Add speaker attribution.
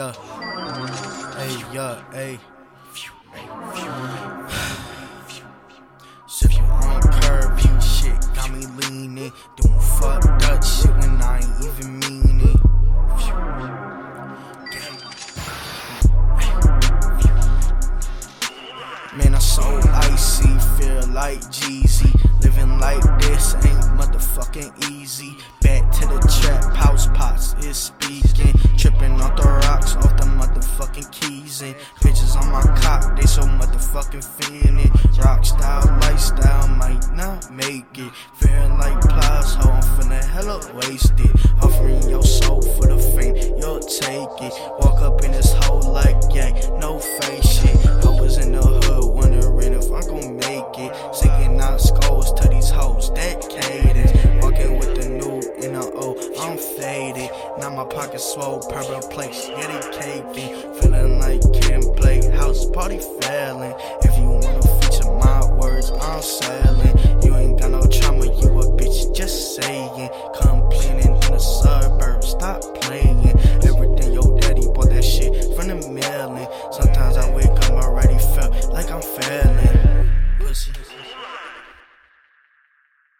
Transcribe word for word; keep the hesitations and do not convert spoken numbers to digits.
Speaker 1: Yeah. Hey, yeah, hey. Sip you on curvy shit, got me leaning. Doing fucked up shit when I ain't even mean it. Man, I'm so icy, feel like Jeezy. Living like this ain't motherfucking easy. Back to the trap house, pots is speaking. Tripping off the rocks, off the motherfucking keys. And bitches on my cock, they so motherfucking feeling. Rock style, lifestyle, might not make it. Feeling like plies, ho, I'm feeling hella wasted. Offering your soul for the fame, you'll take it. Walk up in this hole like gang, no face shit. I was in the hood, wondering if I'm gon' make it. Singing out skulls to these hoes, that cadence. Walking with the new in the O, I'm faded. Now my pockets swole, purple plates, yeah they caking. Feeling like can't play house party failing. If you wanna feature my words, I'm selling. You ain't got no trauma, you a bitch, just saying. Complaining in the suburbs, stop playing. Everything your daddy bought that shit from the mailing. Sometimes I wake up already felt like I'm failing. Pussy.